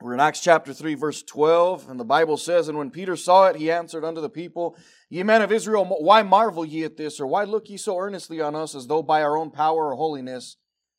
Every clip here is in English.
We're in Acts chapter 3, verse 12, and the Bible says, "And when Peter saw it, he answered unto the people, Ye men of Israel, why marvel ye at this? Or why look ye so earnestly on us, as though by our own power or holiness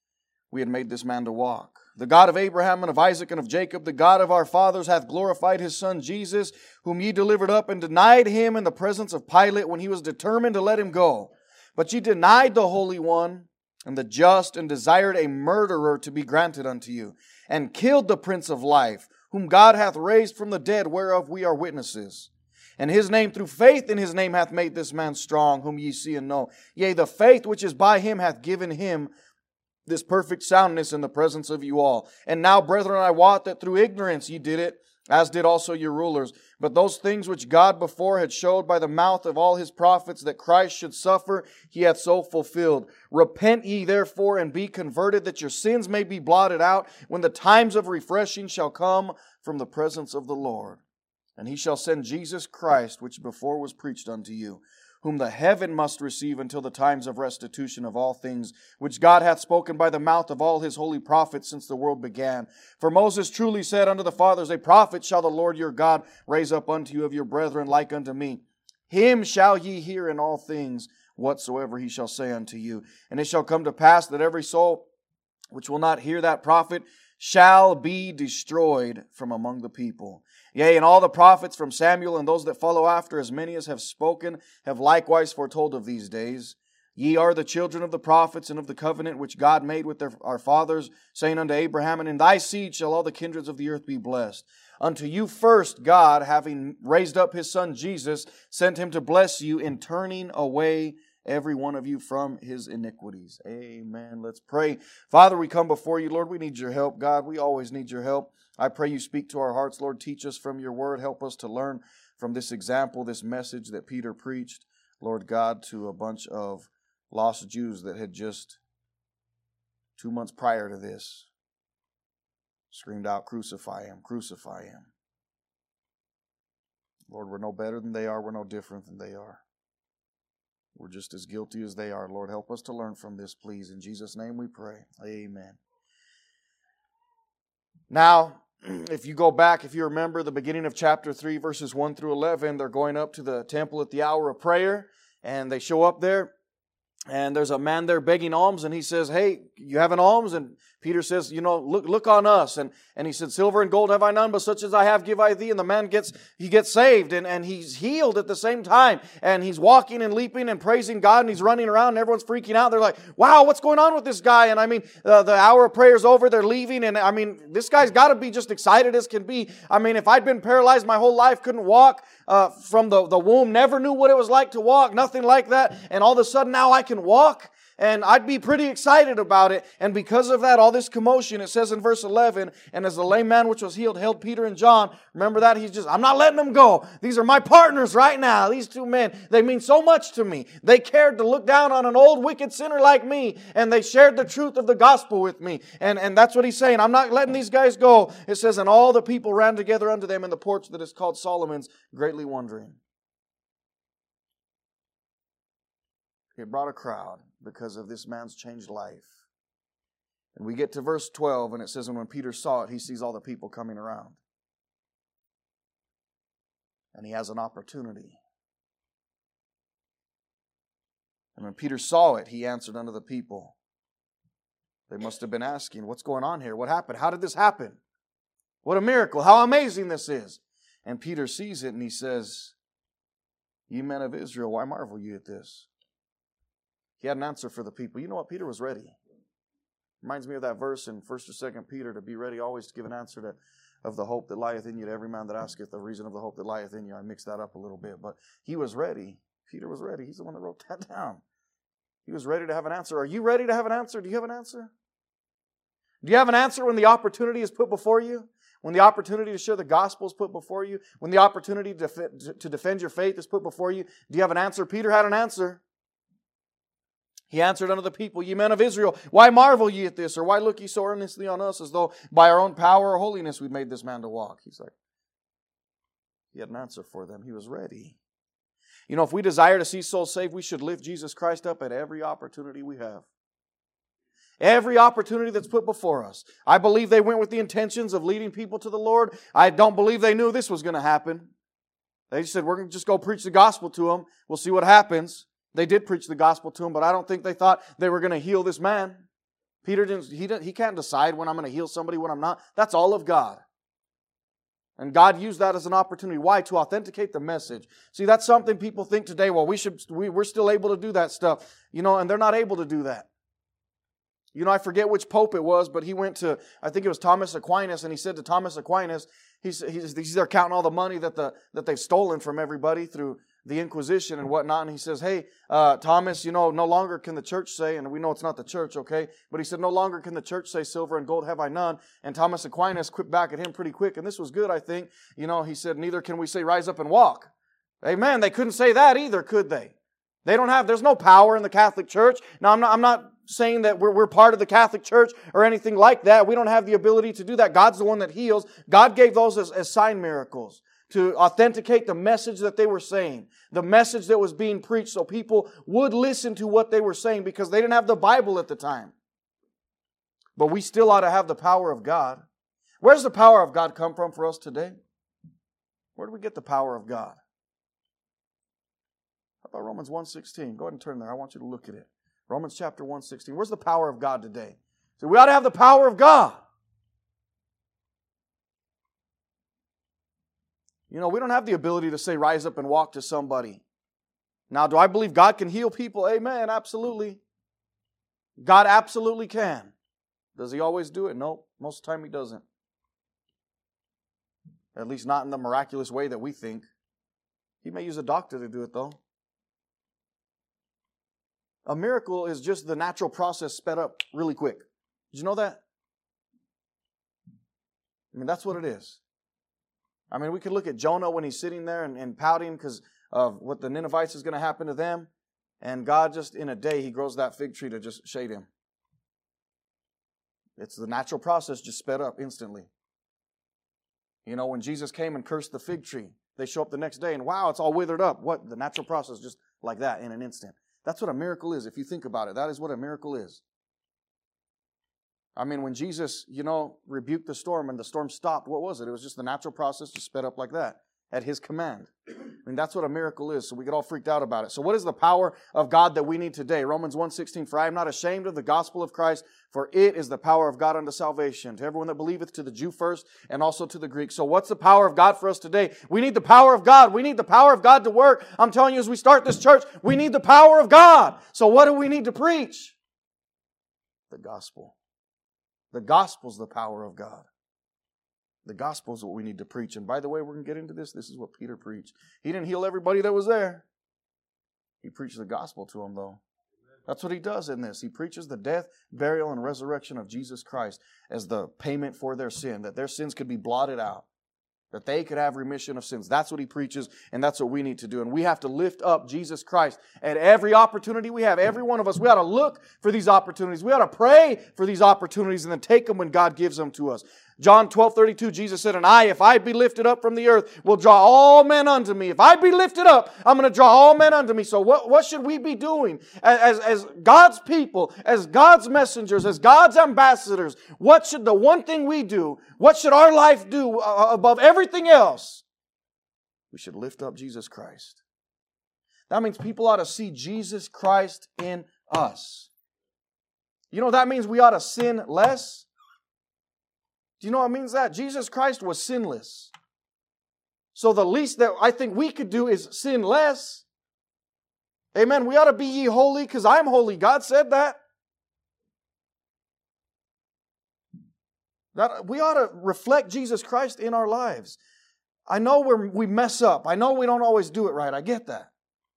we had made this man to walk? The God of Abraham and of Isaac and of Jacob, the God of our fathers, hath glorified his Son Jesus, whom ye delivered up and denied him in the presence of Pilate, when he was determined to let him go. But ye denied the Holy One and the just, and desired a murderer to be granted unto you, and killed the Prince of Life, whom God hath raised from the dead, whereof we are witnesses. And his name, through faith in his name, hath made this man strong, whom ye see and know. Yea, the faith which is by him hath given him this perfect soundness in the presence of you all. And now, brethren, I wot that through ignorance ye did it, as did also your rulers. But those things which God before had showed by the mouth of all his prophets, that Christ should suffer, he hath so fulfilled. Repent ye therefore, and be converted, that your sins may be blotted out, when the times of refreshing shall come from the presence of the Lord. And he shall send Jesus Christ, which before was preached unto you, whom the heaven must receive until the times of restitution of all things, which God hath spoken by the mouth of all his holy prophets since the world began. For Moses truly said unto the fathers, A prophet shall the Lord your God raise up unto you of your brethren like unto me. Him shall ye hear in all things whatsoever he shall say unto you. And it shall come to pass that every soul which will not hear that prophet shall be destroyed from among the people. Yea, and all the prophets from Samuel and those that follow after, as many as have spoken, have likewise foretold of these days. Ye are the children of the prophets and of the covenant which God made with our fathers, saying unto Abraham, And in thy seed shall all the kindreds of the earth be blessed. Unto you first God, having raised up his Son Jesus, sent him to bless you in turning away every one of you from his iniquities." Amen. Let's pray. Father, we come before you. Lord, we need your help. God, we always need your help. I pray you speak to our hearts. Lord, teach us from your word. Help us to learn from this example, this message that Peter preached, Lord God, to a bunch of lost Jews that had just 2 months prior to this screamed out, "Crucify him, crucify him." Lord, we're no better than they are. We're no different than they are. We're just as guilty as they are. Lord, help us to learn from this, please. In Jesus' name we pray. Amen. Now, if you go back, if you remember the beginning of chapter 3, verses 1 through 11, they're going up to the temple at the hour of prayer, and they show up there, and there's a man there begging alms, and he says, "Hey, you have an alms?" And Peter says, look on us. And he said, "Silver and gold have I none, but such as I have give I thee." And the man gets saved, and he's healed at the same time. And he's walking and leaping and praising God, and he's running around, and everyone's freaking out. They're like, "Wow, what's going on with this guy?" And I mean, the hour of prayer's over, they're leaving, and I mean, this guy's got to be just excited as can be. I mean, if I'd been paralyzed my whole life, couldn't walk from the womb, never knew what it was like to walk, nothing like that, and all of a sudden now I can walk, and I'd be pretty excited about it. And because of that, all this commotion, it says in verse 11, "And as the lame man which was healed held Peter and John," remember that? I'm not letting them go. These are my partners right now. These two men, they mean so much to me. They cared to look down on an old wicked sinner like me, and they shared the truth of the gospel with me. And that's what he's saying. I'm not letting these guys go. It says, "And all the people ran together unto them in the porch that is called Solomon's, greatly wondering." It brought a crowd because of this man's changed life. And we get to verse 12, and it says, "And when Peter saw it, he sees all the people coming around. And he has an opportunity. And when Peter saw it, he answered unto the people." They must have been asking, "What's going on here? What happened? How did this happen? What a miracle. How amazing this is." And Peter sees it, and he says, "Ye men of Israel, why marvel ye at this?" He had an answer for the people. You know what? Peter was ready. Reminds me of that verse in 1st or 2nd Peter, to be ready always to give an answer of the hope that lieth in you to every man that asketh the reason of the hope that lieth in you. I mixed that up a little bit, but he was ready. Peter was ready. He's the one that wrote that down. He was ready to have an answer. Are you ready to have an answer? Do you have an answer? Do you have an answer when the opportunity is put before you? When the opportunity to share the gospel is put before you? When the opportunity to defend your faith is put before you? Do you have an answer? Peter had an answer. He answered unto the people, "Ye men of Israel, why marvel ye at this? Or why look ye so earnestly on us, as though by our own power or holiness we'd made this man to walk?" He's like, he had an answer for them. He was ready. You know, if we desire to see souls saved, we should lift Jesus Christ up at every opportunity we have. Every opportunity that's put before us. I believe they went with the intentions of leading people to the Lord. I don't believe they knew this was going to happen. They just said, we're going to just go preach the gospel to them. We'll see what happens. They did preach the gospel to him, but I don't think they thought they were going to heal this man. Peter he can't decide when I'm going to heal somebody, when I'm not. That's all of God. And God used that as an opportunity. Why? To authenticate the message. See, that's something people think today, well, we're still able to do that stuff. And they're not able to do that. I forget which pope it was, but he went to, I think it was Thomas Aquinas, and he said to Thomas Aquinas, he's there counting all the money that they've stolen from everybody through the Inquisition and whatnot. And he says, hey, Thomas, no longer can the church say, and we know it's not the church, okay? But he said, no longer can the church say, silver and gold have I none. And Thomas Aquinas quipped back at him pretty quick. And this was good, I think. He said, neither can we say, rise up and walk. Amen. They couldn't say that either, could they? There's no power in the Catholic Church. Now, I'm not saying that we're part of the Catholic Church or anything like that. We don't have the ability to do that. God's the one that heals. God gave those as sign miracles to authenticate the message that they were saying, the message that was being preached, so people would listen to what they were saying, because they didn't have the Bible at the time. But we still ought to have the power of God. Where's the power of God come from for us today? Where do we get the power of God? How about Romans 1:16? Go ahead and turn there. I want you to look at it. Romans chapter 1:16. Where's the power of God today? So we ought to have the power of God. We don't have the ability to say, rise up and walk to somebody. Now, do I believe God can heal people? Amen, absolutely. God absolutely can. Does He always do it? No, most of the time He doesn't. At least not in the miraculous way that we think. He may use a doctor to do it, though. A miracle is just the natural process sped up really quick. Did you know that? That's what it is. We could look at Jonah when he's sitting there and pouting because of what the Ninevites is going to happen to them. And God just in a day, He grows that fig tree to just shade him. It's the natural process just sped up instantly. When Jesus came and cursed the fig tree, they show up the next day and wow, it's all withered up. What? The natural process just like that in an instant. That's what a miracle is. If you think about it, that is what a miracle is. When Jesus, rebuked the storm and the storm stopped, what was it? It was just the natural process just sped up like that at His command. That's what a miracle is. So we get all freaked out about it. So what is the power of God that we need today? Romans 1:16, for I am not ashamed of the gospel of Christ, for it is the power of God unto salvation, to everyone that believeth, to the Jew first, and also to the Greek. So what's the power of God for us today? We need the power of God. We need the power of God to work. I'm telling you, as we start this church, we need the power of God. So what do we need to preach? The gospel. The gospel's the power of God. The gospel is what we need to preach. And by the way, we're going to get into this. This is what Peter preached. He didn't heal everybody that was there. He preached the gospel to them, though. That's what he does in this. He preaches the death, burial, and resurrection of Jesus Christ as the payment for their sin, that their sins could be blotted out, that they could have remission of sins. That's what he preaches, and that's what we need to do. And we have to lift up Jesus Christ at every opportunity we have. Every one of us, we ought to look for these opportunities. We ought to pray for these opportunities and then take them when God gives them to us. John 12:32, Jesus said, and if I be lifted up from the earth, will draw all men unto me. If I be lifted up, I'm going to draw all men unto me. So what should we be doing as God's people, as God's messengers, as God's ambassadors? What should the one thing we do, what should our life do above everything else? We should lift up Jesus Christ. That means people ought to see Jesus Christ in us. That means we ought to sin less. Do you know what it means that? Jesus Christ was sinless. So the least that I think we could do is sin less. Amen. We ought to be ye holy because I'm holy. God said that. We ought to reflect Jesus Christ in our lives. I know we mess up. I know we don't always do it right. I get that.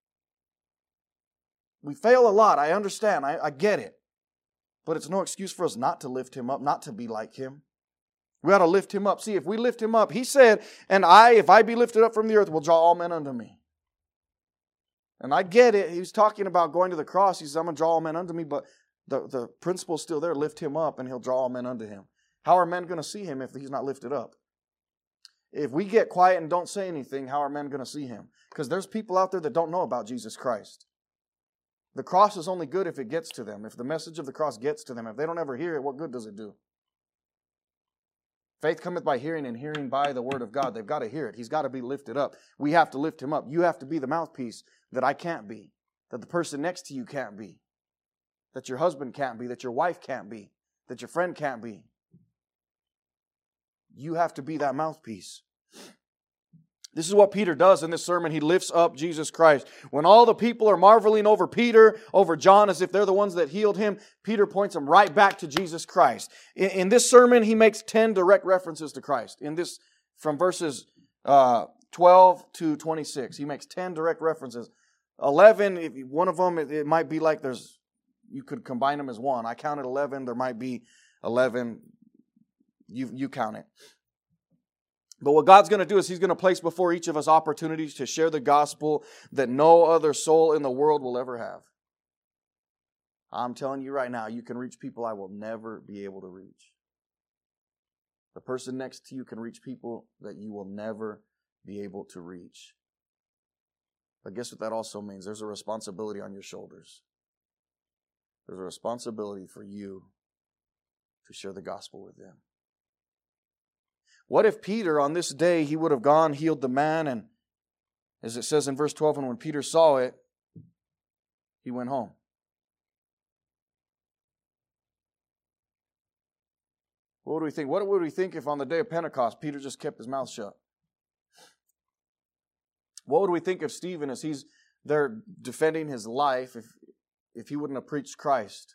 We fail a lot. I understand. I get it. But it's no excuse for us not to lift Him up, not to be like Him. We ought to lift Him up. See, if we lift Him up, He said, and if I be lifted up from the earth, will draw all men unto me. And I get it. He was talking about going to the cross. He says, I'm going to draw all men unto me. But the principle's still there. Lift Him up and He'll draw all men unto Him. How are men going to see Him if He's not lifted up? If we get quiet and don't say anything, how are men going to see Him? Because there's people out there that don't know about Jesus Christ. The cross is only good if it gets to them. If the message of the cross gets to them. If they don't ever hear it, what good does it do? Faith cometh by hearing, and hearing by the word of God. They've got to hear it. He's got to be lifted up. We have to lift him up. You have to be the mouthpiece that I can't be, that the person next to you can't be, that your husband can't be, that your wife can't be, that your friend can't be. You have to be that mouthpiece. This is what Peter does in this sermon. He lifts up Jesus Christ. When all the people are marveling over Peter, over John, as if they're the ones that healed him, Peter points them right back to Jesus Christ. In this sermon, he makes 10 direct references to Christ. In this, from verses 12 to 26, he makes 10 direct references. 11, if one of them, it might be like you could combine them as one. I counted 11. There might be 11. You count it. But what God's going to do is He's going to place before each of us opportunities to share the gospel that no other soul in the world will ever have. I'm telling you right now, you can reach people I will never be able to reach. The person next to you can reach people that you will never be able to reach. But guess what that also means? There's a responsibility on your shoulders. There's a responsibility for you to share the gospel with them. What if Peter, on this day, he would have gone, healed the man, and as it says in verse 12, and when Peter saw it, he went home. What would we think? What would we think if on the day of Pentecost, Peter just kept his mouth shut? What would we think of Stephen as he's there defending his life if he wouldn't have preached Christ?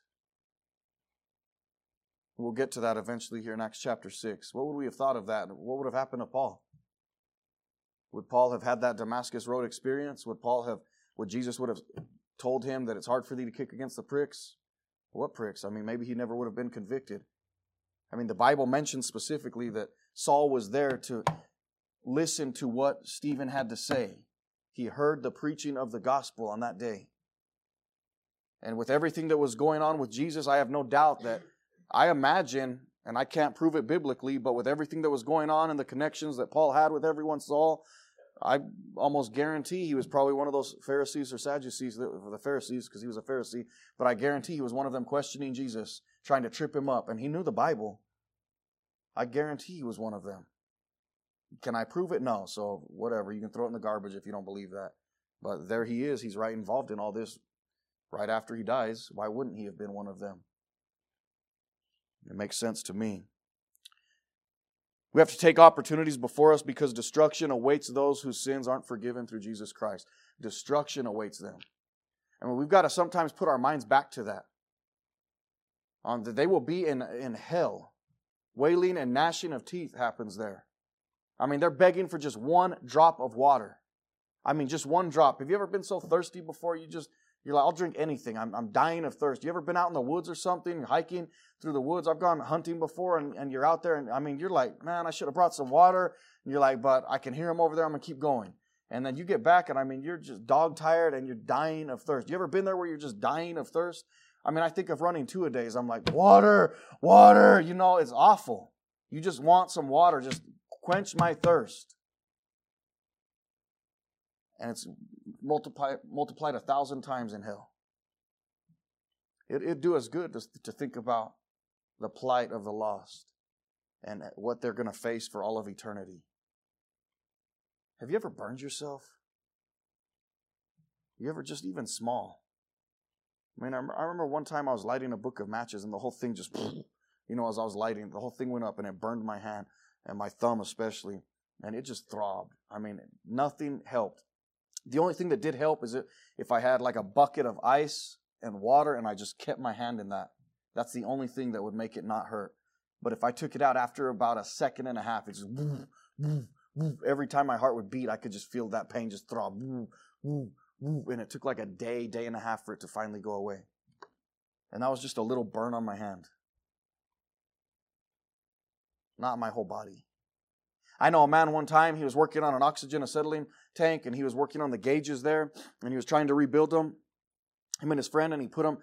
We'll get to that eventually here in Acts chapter 6. What would we have thought of that? What would have happened to Paul? Would Paul have had that Damascus Road experience? Would Jesus would have told him that it's hard for thee to kick against the pricks? What pricks? I mean, maybe he never would have been convicted. I mean, the Bible mentions specifically that Saul was there to listen to what Stephen had to say. He heard the preaching of the gospel on that day. And with everything that was going on with Jesus, I have no doubt that I imagine, and I can't prove it biblically, but with everything that was going on and the connections that Paul had with everyone Saul, I almost guarantee he was probably one of those Pharisees or Sadducees, the Pharisees, because he was a Pharisee, but I guarantee he was one of them questioning Jesus, trying to trip him up, and he knew the Bible. I guarantee he was one of them. Can I prove it? No, so whatever, you can throw it in the garbage if you don't believe that. But there he is, he's right involved in all this right after he dies. Why wouldn't he have been one of them? It makes sense to me. We have to take opportunities before us because destruction awaits those whose sins aren't forgiven through Jesus Christ. Destruction awaits them. And we've got to sometimes put our minds back to that. That they will be in hell. Wailing and gnashing of teeth happens there. I mean, they're begging for just one drop of water. I mean, just one drop. Have you ever been so thirsty before you're like, I'll drink anything. I'm dying of thirst. You ever been out in the woods or something, hiking through the woods? I've gone hunting before, and you're out there, and I mean, you're like, man, I should have brought some water. And you're like, but I can hear them over there. I'm going to keep going. And then you get back, and I mean, you're just dog tired, and you're dying of thirst. You ever been there where you're just dying of thirst? I mean, I think of running 2-a-days. I'm like, water, water. You know, it's awful. You just want some water. Just quench my thirst. And it's multiplied 1,000 times in hell. It'd do us good to think about the plight of the lost and what they're going to face for all of eternity. Have you ever burned yourself? You ever just even small? I mean, I remember one time I was lighting a book of matches and the whole thing just, as I was lighting, the whole thing went up and it burned my hand and my thumb especially, and it just throbbed. I mean, nothing helped. The only thing that did help is if I had like a bucket of ice and water and I just kept my hand in that. That's the only thing that would make it not hurt. But if I took it out after about a second and a half, it just every time my heart would beat, I could just feel that pain just throb. And it took like a day and a half for it to finally go away. And that was just a little burn on my hand. Not my whole body. I know a man one time, he was working on an oxygen acetylene tank, and he was working on the gauges there, and he was trying to rebuild them, him and his friend, and he put them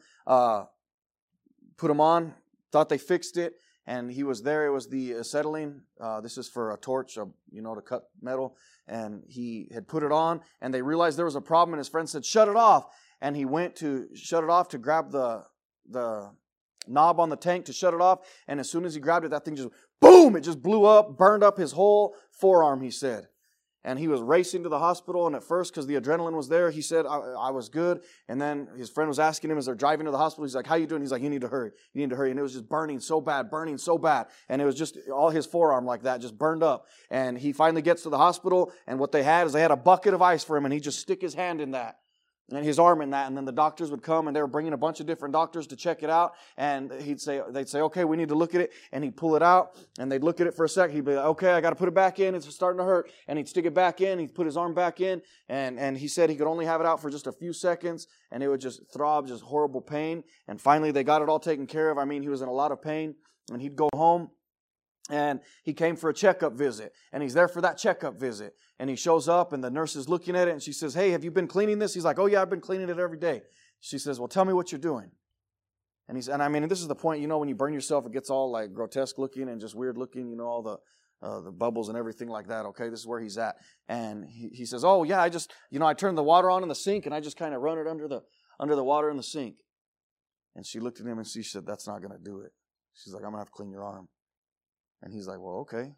on, thought they fixed it, and he was there. It was the acetylene. This is for a torch, to cut metal, and he had put it on, and they realized there was a problem, and his friend said, shut it off. and he went to shut it off to grab the knob on the tank to shut it off. And as soon as he grabbed it, that thing just, boom, it just blew up, burned up his whole forearm, he said. And he was racing to the hospital, and at first, because the adrenaline was there, he said, I was good. And then his friend was asking him as they're driving to the hospital, he's like, how you doing? He's like, you need to hurry. You need to hurry. And it was just burning so bad. And it was just all his forearm like that, just burned up. And he finally gets to the hospital, and what they had is they had a bucket of ice for him, and he'd just stick his hand in that. And his arm in that, and then the doctors would come, and they were bringing a bunch of different doctors to check it out, and they'd say, okay, we need to look at it, and he'd pull it out, and they'd look at it for a second, he'd be like, okay, I got to put it back in, it's starting to hurt, and he'd stick it back in, he'd put his arm back in, and he said he could only have it out for just a few seconds, and it would just throb, just horrible pain, and finally they got it all taken care of. I mean, he was in a lot of pain, and he'd go home, and he came for a checkup visit, and he's there for that checkup visit. And he shows up, and the nurse is looking at it, and she says, hey, have you been cleaning this? He's like, oh yeah, I've been cleaning it every day. She says, well, tell me what you're doing. And this is the point, when you burn yourself, it gets all like grotesque looking and just weird looking, all the bubbles and everything like that. Okay, this is where he's at. And he says, oh yeah, I just, I turned the water on in the sink, and I just kind of run it under the water in the sink. And she looked at him, and she said, that's not going to do it. She's like, I'm going to have to clean your arm. And he's like, well, okay.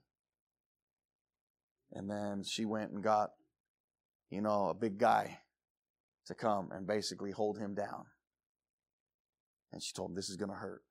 And then she went and got, a big guy to come and basically hold him down. And she told him, this is going to hurt.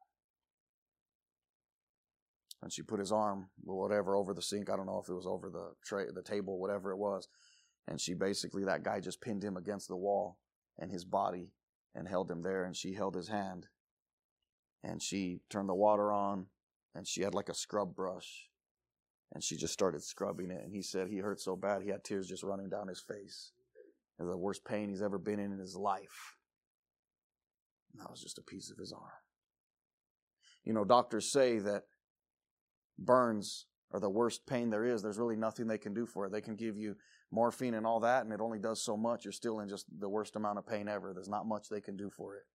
And she put his arm, or whatever, over the sink. I don't know if it was over the tray, the table, whatever it was. And she basically, that guy just pinned him against the wall and his body and held him there. And she held his hand. And she turned the water on. And she had like a scrub brush. And she just started scrubbing it. And he said he hurt so bad, he had tears just running down his face. It was the worst pain he's ever been in his life. And that was just a piece of his arm. Doctors say that burns are the worst pain there is. There's really nothing they can do for it. They can give you morphine and all that, and it only does so much. You're still in just the worst amount of pain ever. There's not much they can do for it.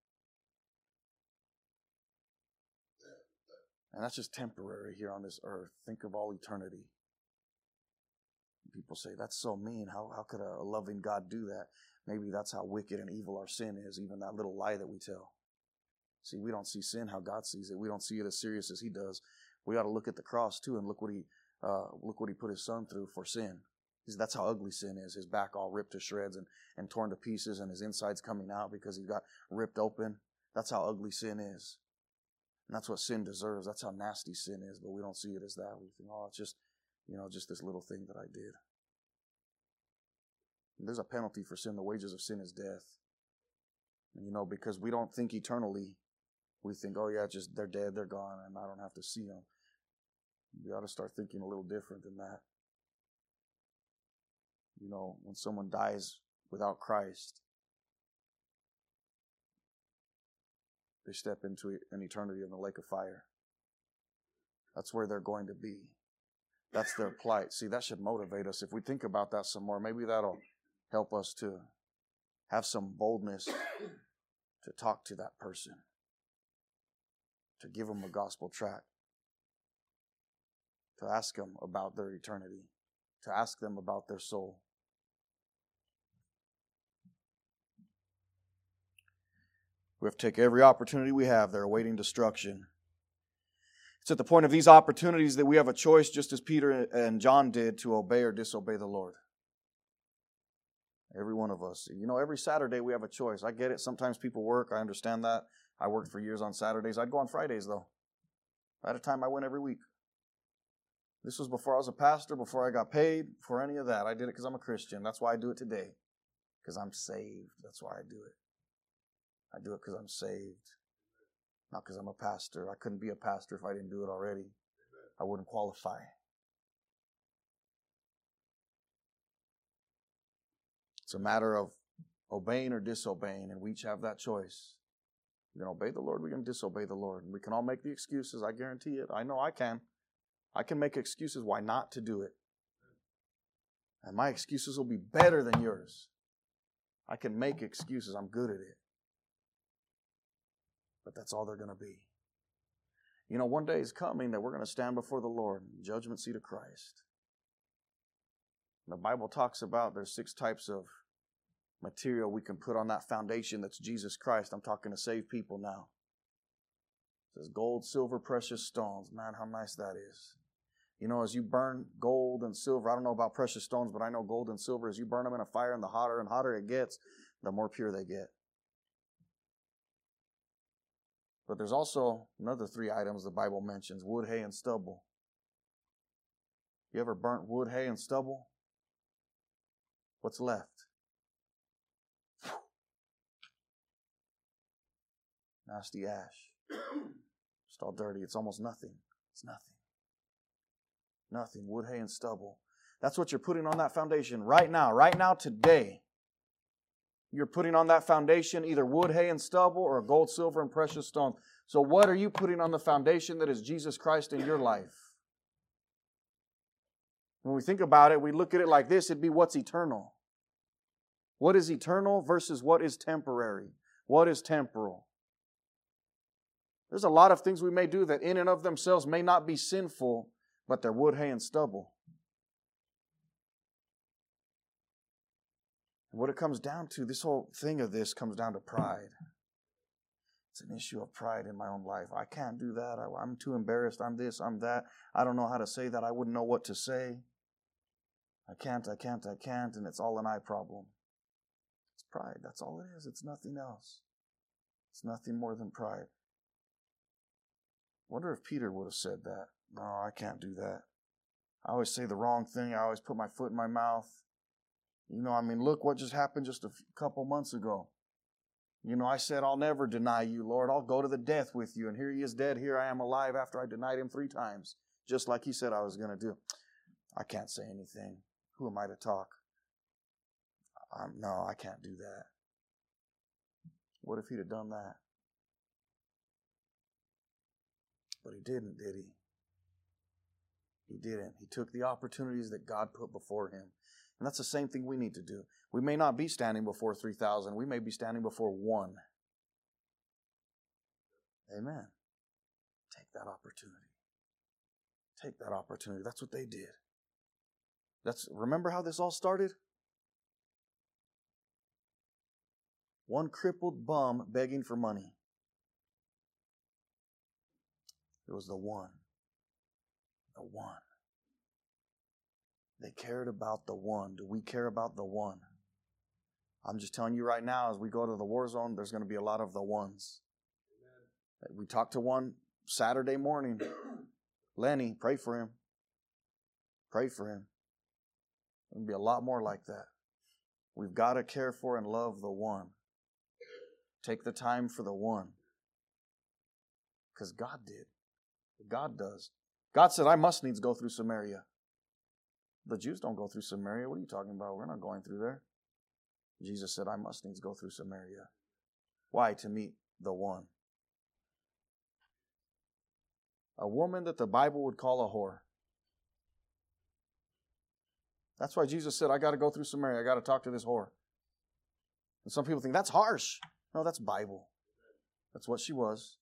And that's just temporary here on this earth. Think of all eternity. People say, that's so mean. How could a loving God do that? Maybe that's how wicked and evil our sin is, even that little lie that we tell. See, we don't see sin how God sees it. We don't see it as serious as He does. We ought to look at the cross too and look what He put His Son through for sin. That's how ugly sin is. His back all ripped to shreds and torn to pieces, and his insides coming out because he got ripped open. That's how ugly sin is. And that's what sin deserves. That's how nasty sin is, but we don't see it as that. We think, oh, it's just, just this little thing that I did. And there's a penalty for sin. The wages of sin is death. And, because we don't think eternally. We think, oh yeah, just they're dead, they're gone, and I don't have to see them. We ought to start thinking a little different than that. When someone dies without Christ, they step into an eternity in the lake of fire. That's where they're going to be. That's their plight. See, that should motivate us. If we think about that some more, maybe that'll help us to have some boldness to talk to that person, to give them a gospel tract, to ask them about their eternity, to ask them about their soul. We have to take every opportunity we have. They're awaiting destruction. It's at the point of these opportunities that we have a choice, just as Peter and John did, to obey or disobey the Lord. Every one of us. Every Saturday we have a choice. I get it. Sometimes people work. I understand that. I worked for years on Saturdays. I'd go on Fridays, though. At a time, I went every week. This was before I was a pastor, before I got paid, before any of that. I did it because I'm a Christian. That's why I do it today. Because I'm saved. That's why I do it. I do it because I'm saved. Not because I'm a pastor. I couldn't be a pastor if I didn't do it already. I wouldn't qualify. It's a matter of obeying or disobeying, and we each have that choice. We're going to obey the Lord, we're going to disobey the Lord. And we can all make the excuses, I guarantee it. I know I can. I can make excuses why not to do it. And my excuses will be better than yours. I can make excuses. I'm good at it. But that's all they're going to be. One day is coming that we're going to stand before the Lord in the judgment seat of Christ. And the Bible talks about there's 6 types of material we can put on that foundation that's Jesus Christ. I'm talking to save people now. It says gold, silver, precious stones. Man, how nice that is. You know, as you burn gold and silver, I don't know about precious stones, but I know gold and silver, as you burn them in a fire, and the hotter it gets, the more pure they get. But there's also another 3 items the Bible mentions: wood, hay, and stubble. You ever burnt wood, hay, and stubble? What's left? Nasty ash. Just all dirty. It's almost nothing. It's nothing. Nothing. Wood, hay, and stubble. That's what you're putting on that foundation right now. Right now, today. You're putting on that foundation either wood, hay, and stubble, or gold, silver, and precious stones. So what are you putting on the foundation that is Jesus Christ in your life? When we think about it, we look at it like this: it'd be what's eternal. What is eternal versus what is temporary? What is temporal? There's a lot of things we may do that in and of themselves may not be sinful, but they're wood, hay, and stubble. And what it comes down to, this whole thing of this comes down to pride. It's an issue of pride in my own life. I can't do that. I'm too embarrassed. I'm this, I'm that. I don't know how to say that. I wouldn't know what to say. I can't. And it's all an I problem. It's pride. That's all it is. It's nothing else. It's nothing more than pride. Wonder if Peter would have said that. No, I can't do that. I always say the wrong thing. I always put my foot in my mouth. You know, I mean, look what just happened just a couple months ago. You know, I said, I'll never deny you, Lord. I'll go to the death with you. And here he is dead. Here I am alive after I denied him 3 times. Just like he said I was going to do. I can't say anything. Who am I to talk? No, I can't do that. What if he'd have done that? But he didn't, did he? He didn't. He took the opportunities that God put before him. And that's the same thing we need to do. We may not be standing before 3,000. We may be standing before 1. Amen. Take that opportunity. Take that opportunity. That's what they did. Remember how this all started? One crippled bum begging for money. It was the one. The one. They cared about the one. Do we care about the one? I'm just telling you right now, as we go to the war zone, there's going to be a lot of the ones. Amen. We talked to one Saturday morning. Lenny, pray for him. Pray for him. There'll be a lot more like that. We've got to care for and love the one. Take the time for the one. Because God did. God does. God said, I must needs go through Samaria. The Jews don't go through Samaria. What are you talking about? We're not going through there. Jesus said, I must needs go through Samaria. Why? To meet the one. A woman that the Bible would call a whore. That's why Jesus said, I got to go through Samaria. I got to talk to this whore. And some people think, that's harsh. No, that's Bible. That's what she was.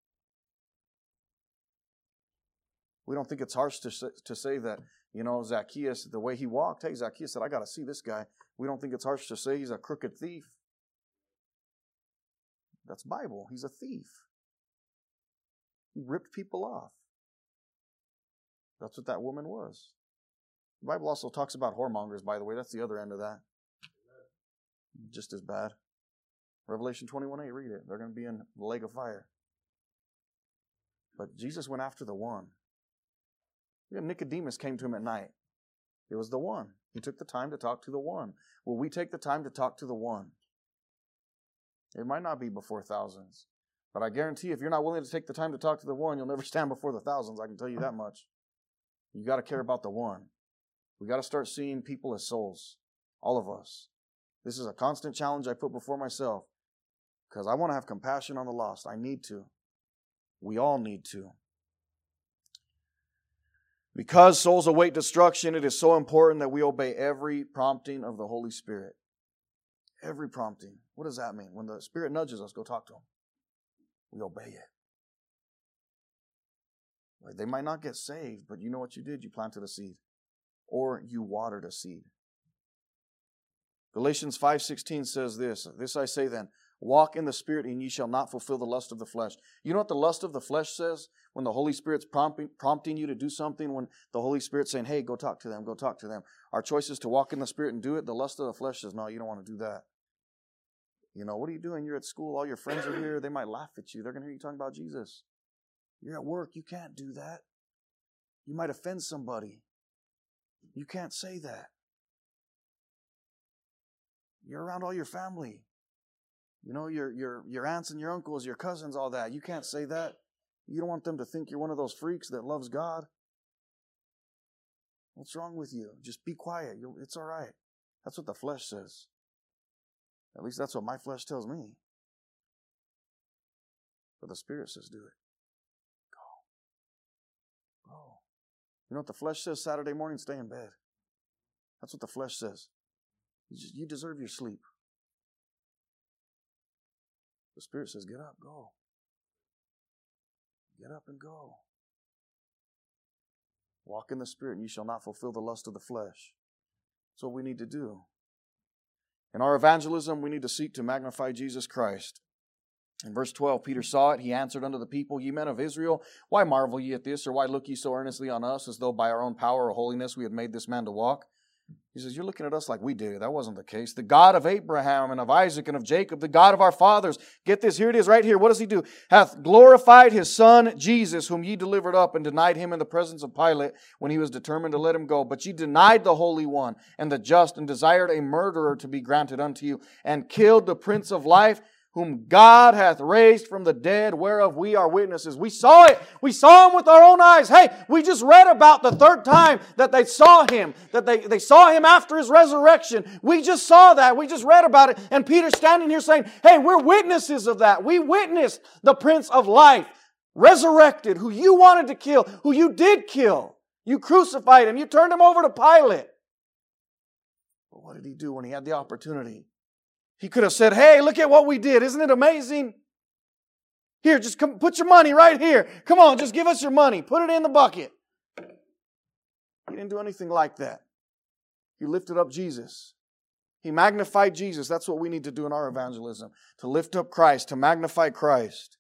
We don't think it's harsh to say that, you know, Zacchaeus, the way he walked, hey, Zacchaeus said, I got to see this guy. We don't think it's harsh to say he's a crooked thief. That's Bible. He's a thief. He ripped people off. That's what that woman was. The Bible also talks about whoremongers, by the way. That's the other end of that. Just as bad. Revelation 21:8, read it. They're going to be in the lake of fire. But Jesus went after the one. Nicodemus came to him at night. It was the one. He took the time to talk to the one. Will we take the time to talk to the one? It might not be before thousands. But I guarantee if you're not willing to take the time to talk to the one, you'll never stand before the thousands. I can tell you that much. You got to care about the one. We got to start seeing people as souls. All of us. This is a constant challenge I put before myself. Because I want to have compassion on the lost. I need to. We all need to. Because souls await destruction, it is so important that we obey every prompting of the Holy Spirit. Every prompting. What does that mean? When the Spirit nudges us, go talk to Him. We obey it. Like, they might not get saved, but you know what you did? You planted a seed. Or you watered a seed. Galatians 5:16 says this. This I say then, walk in the Spirit, and ye shall not fulfill the lust of the flesh. You know what the lust of the flesh says? When the Holy Spirit's prompting you to do something, when the Holy Spirit's saying, hey, go talk to them, go talk to them. Our choice is to walk in the Spirit and do it. The lust of the flesh says, no, you don't want to do that. You know, what are you doing? You're at school, all your friends are here, they might laugh at you. They're going to hear you talking about Jesus. You're at work, you can't do that. You might offend somebody. You can't say that. You're around all your family. You know, your aunts and your uncles, your cousins, all that. You can't say that. You don't want them to think you're one of those freaks that loves God. What's wrong with you? Just be quiet. It's all right. That's what the flesh says. At least that's what my flesh tells me. But the Spirit says, do it. Go. You know what the flesh says Saturday morning? Stay in bed. That's what the flesh says. You deserve your sleep. The Spirit says, get up, go. Get up and go. Walk in the Spirit, and you shall not fulfill the lust of the flesh. That's what we need to do. In our evangelism, we need to seek to magnify Jesus Christ. In verse 12, Peter saw it. He answered unto the people, ye men of Israel, why marvel ye at this, or why look ye so earnestly on us, as though by our own power or holiness we had made this man to walk? He says, you're looking at us like we did. That wasn't the case. The God of Abraham and of Isaac and of Jacob, the God of our fathers. Get this, here it is right here. What does he do? Hath glorified his Son, Jesus, whom ye delivered up and denied him in the presence of Pilate when he was determined to let him go. But ye denied the Holy One and the just, and desired a murderer to be granted unto you, and killed the Prince of Life, whom God hath raised from the dead, whereof we are witnesses. We saw it. We saw him with our own eyes. Hey, we just read about the third time that they saw him, that they saw him after his resurrection. We just saw that. We just read about it. And Peter's standing here saying, hey, we're witnesses of that. We witnessed the Prince of Life, resurrected, who you wanted to kill, who you did kill. You crucified him. You turned him over to Pilate. But what did he do when he had the opportunity? He could have said, hey, look at what we did. Isn't it amazing? Here, just come, put your money right here. Come on, just give us your money. Put it in the bucket. He didn't do anything like that. He lifted up Jesus. He magnified Jesus. That's what we need to do in our evangelism. To lift up Christ, to magnify Christ.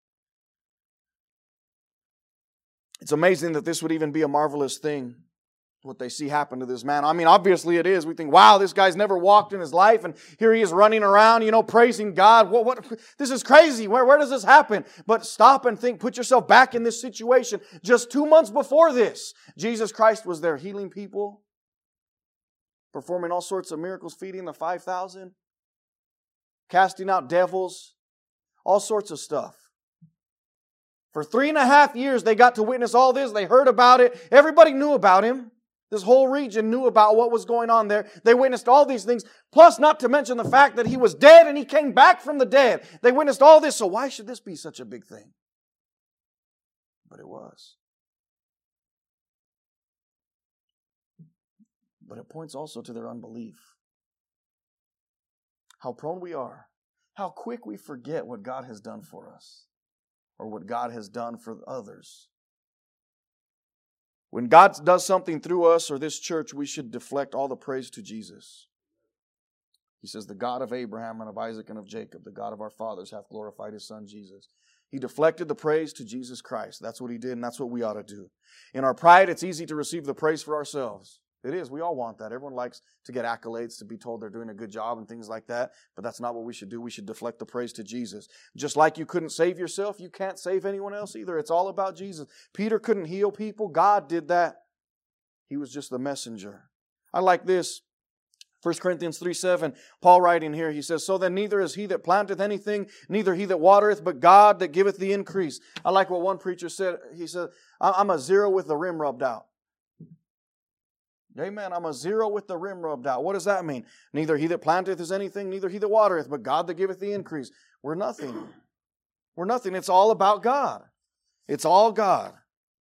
It's amazing that this would even be a marvelous thing, what they see happen to this man. I mean, obviously it is. We think, wow, this guy's never walked in his life, and here he is running around, praising God. What? This is crazy. Where does this happen? But stop and think, put yourself back in this situation. Just 2 months before this, Jesus Christ was there healing people, performing all sorts of miracles, feeding the 5,000, casting out devils, all sorts of stuff. For 3.5 years, they got to witness all this. They heard about it. Everybody knew about him. This whole region knew about what was going on there. They witnessed all these things. Plus, not to mention the fact that he was dead and he came back from the dead. They witnessed all this. So why should this be such a big thing? But it was. But it points also to their unbelief. How prone we are. How quick we forget what God has done for us. Or what God has done for others. When God does something through us or this church, we should deflect all the praise to Jesus. He says, the God of Abraham and of Isaac and of Jacob, the God of our fathers, hath glorified his Son Jesus. He deflected the praise to Jesus Christ. That's what he did, and that's what we ought to do. In our pride, it's easy to receive the praise for ourselves. It is. We all want that. Everyone likes to get accolades, to be told they're doing a good job and things like that. But that's not what we should do. We should deflect the praise to Jesus. Just like you couldn't save yourself, you can't save anyone else either. It's all about Jesus. Peter couldn't heal people. God did that. He was just the messenger. I like this. 1 Corinthians 3:7, Paul writing here, he says, so then neither is he that planteth anything, neither he that watereth, but God that giveth the increase. I like what one preacher said. He said, I'm a zero with the rim rubbed out. Amen. I'm a zero with the rim rubbed out. What does that mean? Neither he that planteth is anything, neither he that watereth, but God that giveth the increase. We're nothing. We're nothing. It's all about God. It's all God.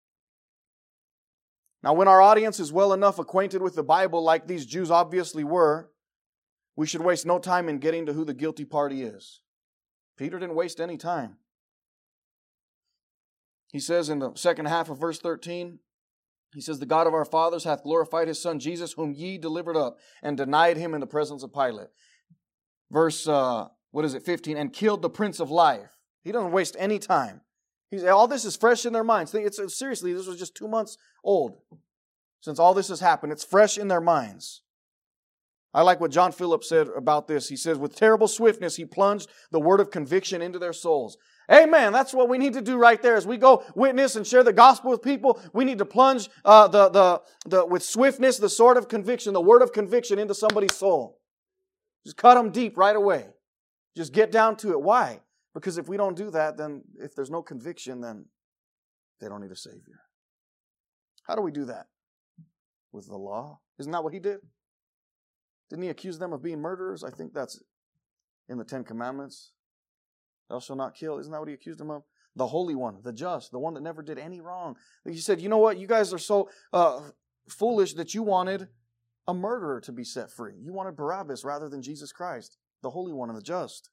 Now, when our audience is well enough acquainted with the Bible, like these Jews obviously were, we should waste no time in getting to who the guilty party is. Peter didn't waste any time. He says in the second half of verse 13, He says, the God of our fathers hath glorified his Son Jesus, whom ye delivered up, and denied him in the presence of Pilate. Verse, 15, and killed the Prince of Life. He doesn't waste any time. All this is fresh in their minds. Seriously, this was just 2 months old since all this has happened. It's fresh in their minds. I like what John Phillips said about this. He says, with terrible swiftness, he plunged the word of conviction into their souls. Amen. That's what we need to do right there. As we go witness and share the gospel with people, we need to plunge with swiftness the sword of conviction, the word of conviction into somebody's soul. Just cut them deep right away. Just get down to it. Why? Because if we don't do that, then if there's no conviction, then they don't need a Savior. How do we do that? With the law? Isn't that what he did? Didn't he accuse them of being murderers? I think that's in the 10 Commandments. Thou shalt not kill. Isn't that what he accused them of? The Holy One, the just, the one that never did any wrong. He said, you know what? You guys are so foolish that you wanted a murderer to be set free. You wanted Barabbas rather than Jesus Christ, the Holy One and the just.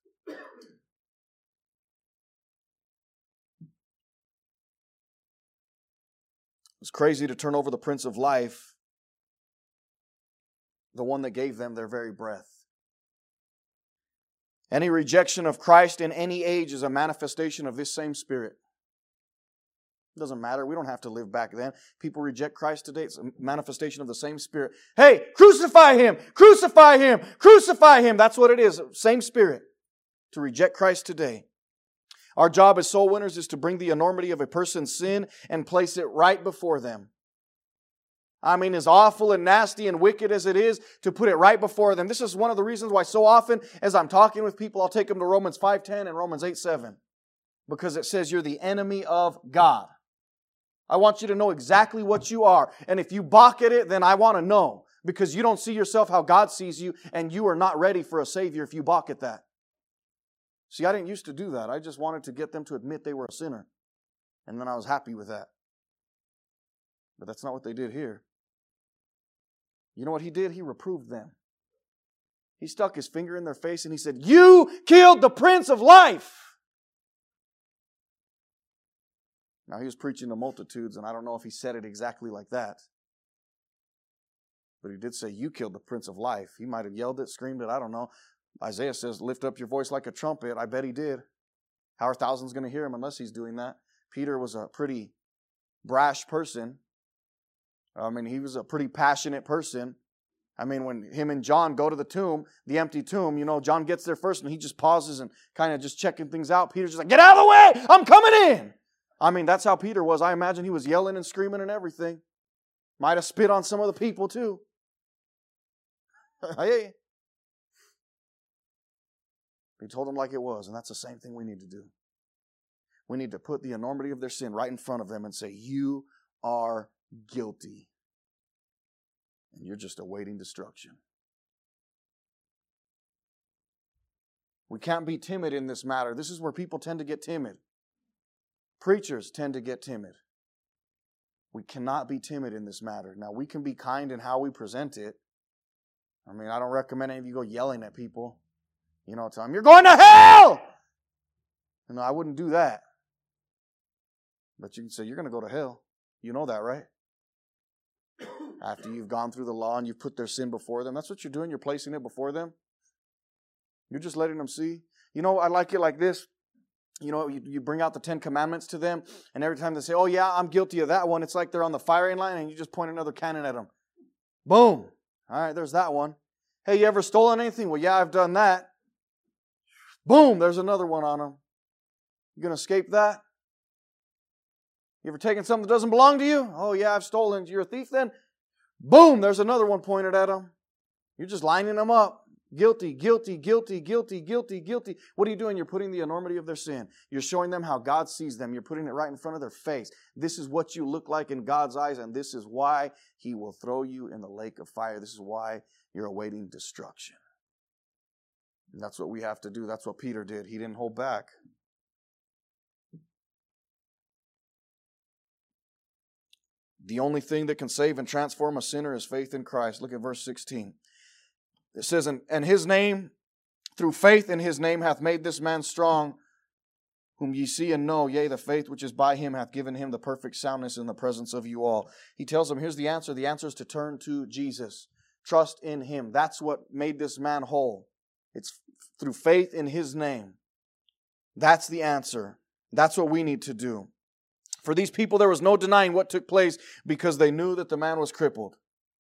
It's crazy to turn over the Prince of Life, the one that gave them their very breath. Any rejection of Christ in any age is a manifestation of this same spirit. It doesn't matter. We don't have to live back then. People reject Christ today. It's a manifestation of the same spirit. Hey, crucify him! Crucify him! Crucify him! That's what it is. Same spirit. To reject Christ today. Our job as soul winners is to bring the enormity of a person's sin and place it right before them. I mean, as awful and nasty and wicked as it is, to put it right before them. This is one of the reasons why so often as I'm talking with people, I'll take them to Romans 5:10 and Romans 8:7. Because it says you're the enemy of God. I want you to know exactly what you are. And if you balk at it, then I want to know. Because you don't see yourself how God sees you, and you are not ready for a Savior if you balk at that. See, I didn't used to do that. I just wanted to get them to admit they were a sinner. And then I was happy with that. But that's not what they did here. You know what he did? He reproved them. He stuck his finger in their face and he said, you killed the Prince of Life. Now he was preaching to multitudes, and I don't know if he said it exactly like that. But he did say, you killed the Prince of Life. He might have yelled it, screamed it, I don't know. Isaiah says, lift up your voice like a trumpet. I bet he did. How are thousands going to hear him unless he's doing that? Peter was a pretty brash person. I mean, he was a pretty passionate person. I mean, when him and John go to the tomb, the empty tomb, you know, John gets there first and he just pauses and kind of just checking things out. Peter's just like, get out of the way! I'm coming in! I mean, that's how Peter was. I imagine he was yelling and screaming and everything. Might have spit on some of the people too. Hey. He told them like it was, and that's the same thing we need to do. We need to put the enormity of their sin right in front of them and say, you are guilty. And you're just awaiting destruction. We can't be timid in this matter. This is where people tend to get timid. Preachers tend to get timid. We cannot be timid in this matter. Now, we can be kind in how we present it. I mean, I don't recommend any of you go yelling at people. You know, tell them, you're going to hell! No, I wouldn't do that. But you can say, you're going to go to hell. You know that, right? After you've gone through the law and you've put their sin before them. That's what you're doing. You're placing it before them. You're just letting them see. You know, I like it like this. You know, you bring out the 10 Commandments to them, and every time they say, oh yeah, I'm guilty of that one, it's like they're on the firing line and you just point another cannon at them. Boom. All right, there's that one. Hey, you ever stolen anything? Well, yeah, I've done that. Boom, there's another one on them. You going to escape that? You ever taken something that doesn't belong to you? Oh yeah, I've stolen. You're a thief then? Boom, there's another one pointed at them. You're just lining them up. Guilty, guilty, guilty, guilty, guilty, guilty. What are you doing? You're putting the enormity of their sin. You're showing them how God sees them. You're putting it right in front of their face. This is what you look like in God's eyes, and this is why He will throw you in the lake of fire. This is why you're awaiting destruction. And that's what we have to do. That's what Peter did. He didn't hold back. The only thing that can save and transform a sinner is faith in Christ. Look at verse 16. It says, and His name, through faith in His name, hath made this man strong, whom ye see and know, yea, the faith which is by him hath given him the perfect soundness in the presence of you all. He tells them, here's the answer. The answer is to turn to Jesus. Trust in him. That's what made this man whole. It's through faith in his name. That's the answer. That's what we need to do. For these people, there was no denying what took place because they knew that the man was crippled.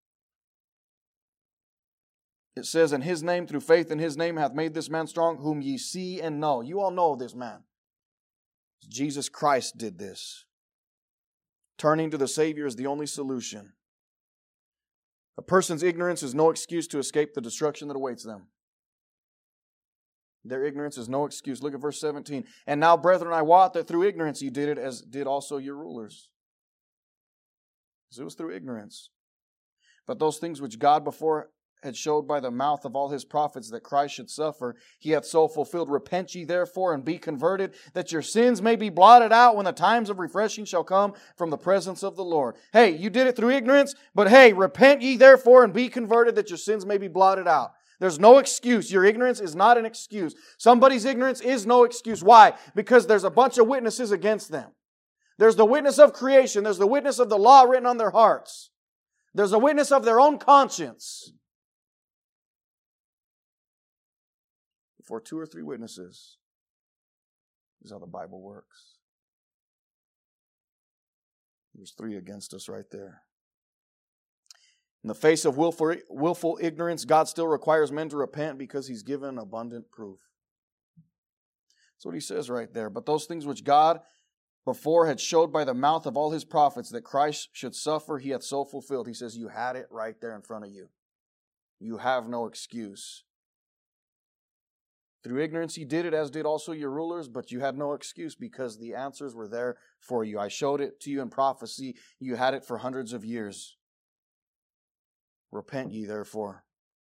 It says, in his name, through faith in his name, hath made this man strong, whom ye see and know. You all know this man. Jesus Christ did this. Turning to the Savior is the only solution. A person's ignorance is no excuse to escape the destruction that awaits them. Their ignorance is no excuse. Look at verse 17. And now, brethren, I wot that through ignorance ye did it, as did also your rulers. So it was through ignorance. But those things which God before had showed by the mouth of all his prophets that Christ should suffer, he hath so fulfilled. Repent ye therefore and be converted, that your sins may be blotted out when the times of refreshing shall come from the presence of the Lord. Hey, you did it through ignorance, but hey, repent ye therefore and be converted, that your sins may be blotted out. There's no excuse. Your ignorance is not an excuse. Somebody's ignorance is no excuse. Why? Because there's a bunch of witnesses against them. There's the witness of creation. There's the witness of the law written on their hearts. There's a witness of their own conscience. Before 2 or 3 witnesses is how the Bible works. There's 3 against us right there. In the face of willful ignorance, God still requires men to repent because he's given abundant proof. That's what he says right there. But those things which God before had showed by the mouth of all his prophets that Christ should suffer, he hath so fulfilled. He says, you had it right there in front of you. You have no excuse. Through ignorance ye did it, as did also your rulers, but you had no excuse because the answers were there for you. I showed it to you in prophecy. You had it for hundreds of years. Repent ye therefore.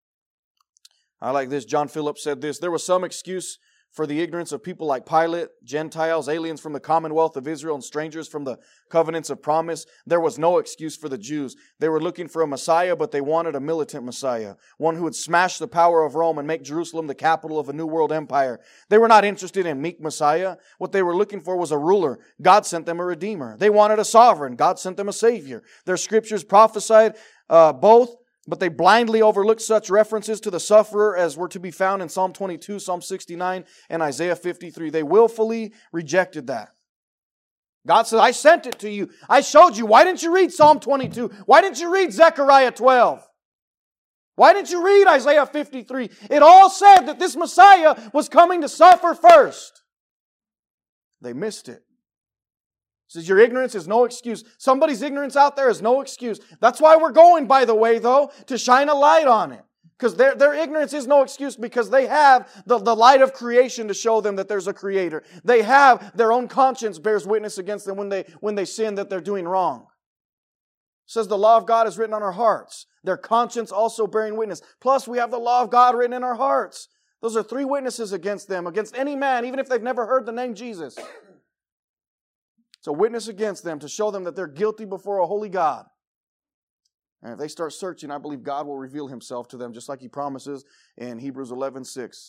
I like this. John Phillips said this. There was some excuse for the ignorance of people like Pilate, Gentiles, aliens from the commonwealth of Israel, and strangers from the covenants of promise. There was no excuse for the Jews. They were looking for a Messiah, but they wanted a militant Messiah, one who would smash the power of Rome and make Jerusalem the capital of a new world empire. They were not interested in meek Messiah. What they were looking for was a ruler. God sent them a redeemer. They wanted a sovereign. God sent them a savior. Their scriptures prophesied both, but they blindly overlooked such references to the sufferer as were to be found in Psalm 22, Psalm 69, and Isaiah 53. They willfully rejected that. God said, I sent it to you. I showed you. Why didn't you read Psalm 22? Why didn't you read Zechariah 12? Why didn't you read Isaiah 53? It all said that this Messiah was coming to suffer first. They missed it. Says your ignorance is no excuse. Somebody's ignorance out there is no excuse. That's why we're going, by the way, though, to shine a light on it. Because their ignorance is no excuse because they have the light of creation to show them that there's a creator. They have their own conscience bears witness against them when they sin that they're doing wrong. It says the law of God is written on our hearts. Their conscience also bearing witness. Plus we have the law of God written in our hearts. Those are 3 witnesses against them, against any man, even if they've never heard the name Jesus. It's a witness against them to show them that they're guilty before a holy God. And if they start searching, I believe God will reveal himself to them, just like he promises in Hebrews 11:6.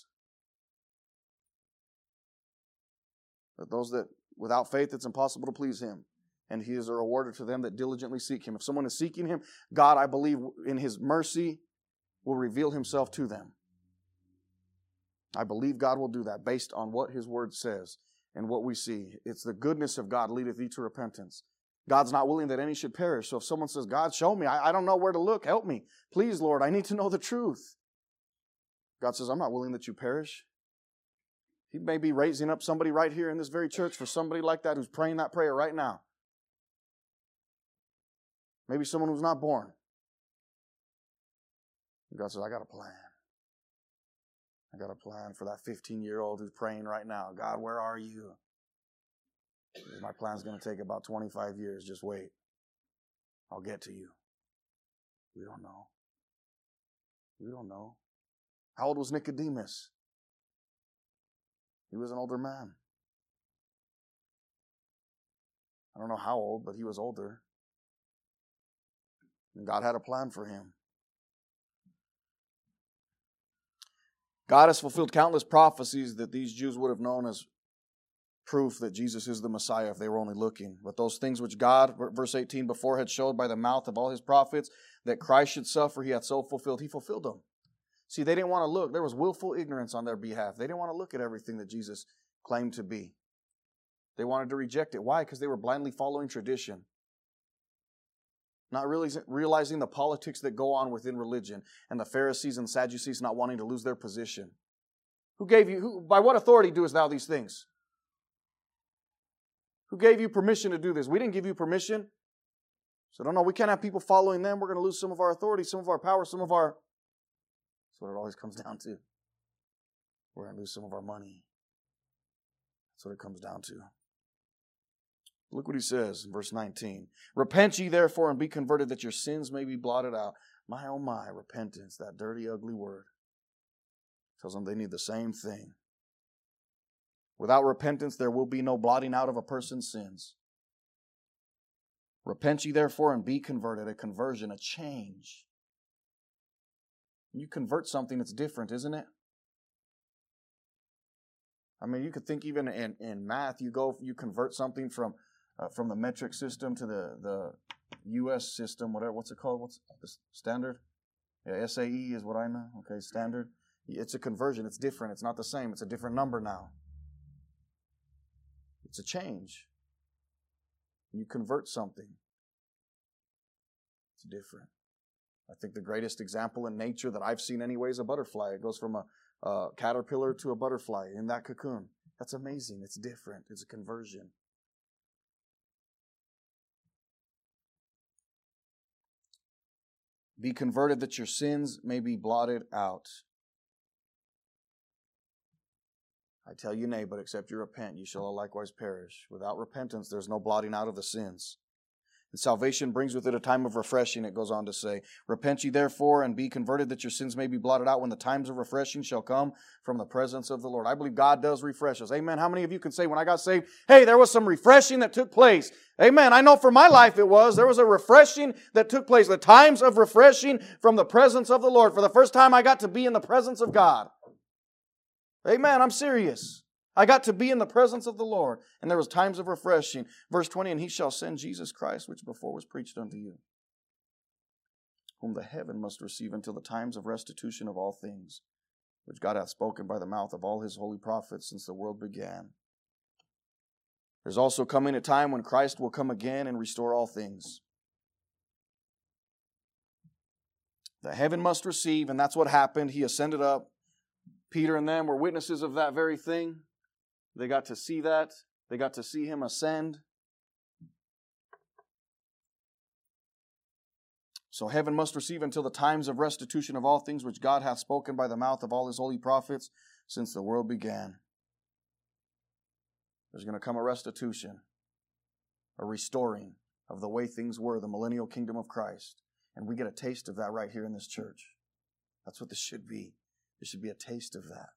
That those that, without faith, it's impossible to please him. And he is a rewarder to them that diligently seek him. If someone is seeking him, God, I believe, in his mercy, will reveal himself to them. I believe God will do that based on what his word says. And what we see, it's the goodness of God leadeth thee to repentance. God's not willing that any should perish. So if someone says, God, show me, I don't know where to look, help me. Please, Lord, I need to know the truth. God says, I'm not willing that you perish. He may be raising up somebody right here in this very church for somebody like that who's praying that prayer right now. Maybe someone who's not born. And God says, I got a plan. I got a plan for that 15-year-old who's praying right now. God, where are you? My plan's going to take about 25 years. Just wait. I'll get to you. We don't know. We don't know. How old was Nicodemus? He was an older man. I don't know how old, but he was older. And God had a plan for him. God has fulfilled countless prophecies that these Jews would have known as proof that Jesus is the Messiah if they were only looking. But those things which God, verse 18, before had showed by the mouth of all his prophets, that Christ should suffer, he hath so fulfilled. He fulfilled them. See, they didn't want to look. There was willful ignorance on their behalf. They didn't want to look at everything that Jesus claimed to be. They wanted to reject it. Why? Because they were blindly following tradition. Not really realizing the politics that go on within religion, and the Pharisees and Sadducees not wanting to lose their position. By what authority doest thou these things? Who gave you permission to do this? We didn't give you permission. So no, we can't have people following them. We're going to lose some of our authority, some of our power, some of our... That's what it always comes down to. We're going to lose some of our money. That's what it comes down to. Look what he says in verse 19. Repent ye therefore and be converted that your sins may be blotted out. My oh my, repentance, that dirty, ugly word. Tells them they need the same thing. Without repentance, there will be no blotting out of a person's sins. Repent ye therefore and be converted. A conversion, a change. You convert something that's different, isn't it? I mean, you could think even in math, you convert something from the metric system to the U.S. system, whatever. What's it called? What's the standard? Yeah, SAE is what I know. Okay, standard. It's a conversion. It's different. It's not the same. It's a different number now. It's a change. You convert something. It's different. I think the greatest example in nature that I've seen anyway is a butterfly. It goes from a caterpillar to a butterfly in that cocoon. That's amazing. It's different. It's a conversion. Be converted that your sins may be blotted out. I tell you, nay, but except you repent, you shall all likewise perish. Without repentance, there's no blotting out of the sins. And salvation brings with it a time of refreshing, it goes on to say. Repent ye therefore and be converted that your sins may be blotted out when the times of refreshing shall come from the presence of the Lord. I believe God does refresh us. Amen. How many of you can say when I got saved, hey, there was some refreshing that took place? Amen. I know for my life it was. There was a refreshing that took place. The times of refreshing from the presence of the Lord. For the first time I got to be in the presence of God. Amen. I'm serious. I got to be in the presence of the Lord. And there was times of refreshing. Verse 20, and he shall send Jesus Christ, which before was preached unto you, whom the heaven must receive until the times of restitution of all things, which God hath spoken by the mouth of all his holy prophets since the world began. There's also coming a time when Christ will come again and restore all things. The heaven must receive, and that's what happened. He ascended up. Peter and them were witnesses of that very thing. They got to see that. They got to see him ascend. So heaven must receive until the times of restitution of all things which God hath spoken by the mouth of all his holy prophets since the world began. There's going to come a restitution, a restoring of the way things were, the millennial kingdom of Christ. And we get a taste of that right here in this church. That's what this should be. There should be a taste of that.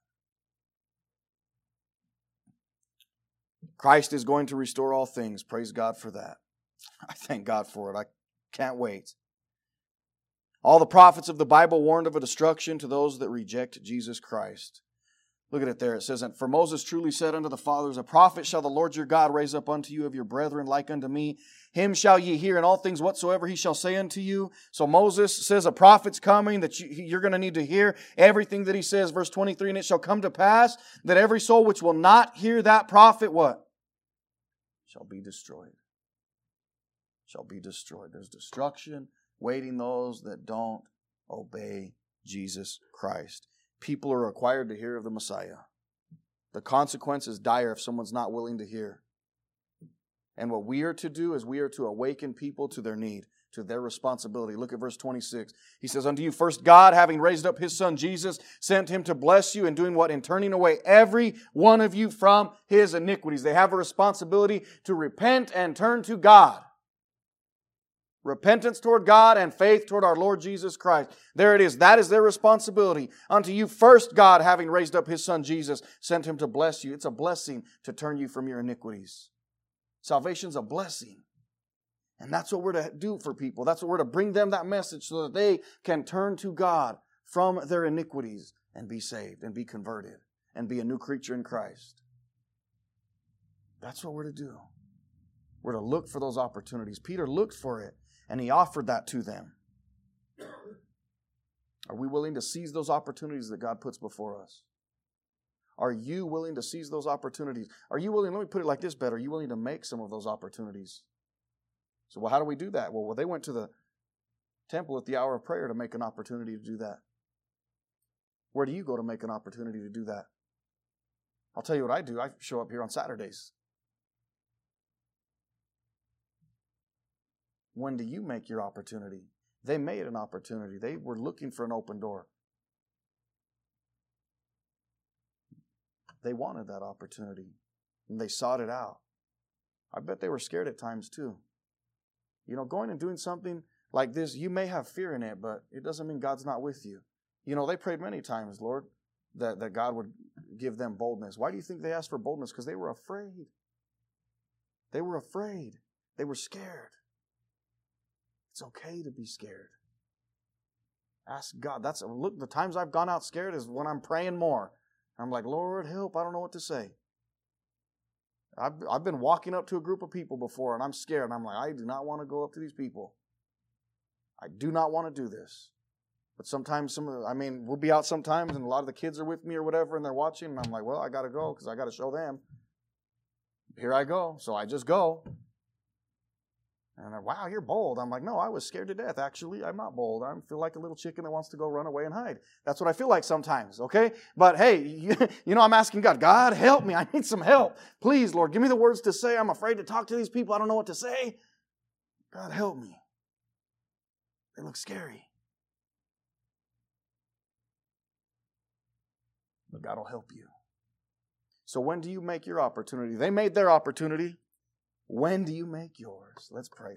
Christ is going to restore all things. Praise God for that. I thank God for it. I can't wait. All the prophets of the Bible warned of a destruction to those that reject Jesus Christ. Look at it there. It says, for Moses truly said unto the fathers, a prophet shall the Lord your God raise up unto you of your brethren like unto me. Him shall ye hear in all things whatsoever he shall say unto you. So Moses says a prophet's coming that you're going to need to hear everything that he says. Verse 23, and it shall come to pass that every soul which will not hear that prophet, what? Shall be destroyed. Shall be destroyed. There's destruction waiting those that don't obey Jesus Christ. People are required to hear of the Messiah. The consequence is dire if someone's not willing to hear. And what we are to do is we are to awaken people to their need, to their responsibility. Look at verse 26. He says, unto you first God, having raised up his Son Jesus, sent him to bless you, and doing what? In turning away every one of you from his iniquities. They have a responsibility to repent and turn to God. Repentance toward God and faith toward our Lord Jesus Christ. There it is. That is their responsibility. Unto you first God, having raised up his Son Jesus, sent him to bless you. It's a blessing to turn you from your iniquities. Salvation's a blessing. And that's what we're to do for people. That's what we're to bring them that message so that they can turn to God from their iniquities and be saved and be converted and be a new creature in Christ. That's what we're to do. We're to look for those opportunities. Peter looked for it, and he offered that to them. Are we willing to seize those opportunities that God puts before us? Are you willing to seize those opportunities? Are you willing, let me put it like this better, are you willing to make some of those opportunities? So, well, how do we do that? Well, they went to the temple at the hour of prayer to make an opportunity to do that. Where do you go to make an opportunity to do that? I'll tell you what I do. I show up here on Saturdays. When do you make your opportunity? They made an opportunity. They were looking for an open door. They wanted that opportunity, and they sought it out. I bet they were scared at times too. You know, going and doing something like this, you may have fear in it, but it doesn't mean God's not with you. You know, they prayed many times, Lord, that God would give them boldness. Why do you think they asked for boldness? Because they were afraid. They were afraid. They were scared. It's okay to be scared. Ask God. Look, the times I've gone out scared is when I'm praying more. I'm like, Lord, help, I don't know what to say. I've been walking up to a group of people before, and I'm scared. And I'm like, I do not want to go up to these people. I do not want to do this. But sometimes we'll be out sometimes, and a lot of the kids are with me or whatever, and they're watching, and I'm like, well, I got to go because I got to show them. Here I go. So I just go. And they're, wow, you're bold. I'm like, no, I was scared to death. Actually, I'm not bold. I feel like a little chicken that wants to go run away and hide. That's what I feel like sometimes, okay? But hey, you know, I'm asking God, God, help me. I need some help. Please, Lord, give me the words to say. I'm afraid to talk to these people. I don't know what to say. God, help me. They look scary. But God will help you. So when do you make your opportunity? They made their opportunity. When do you make yours? Let's pray.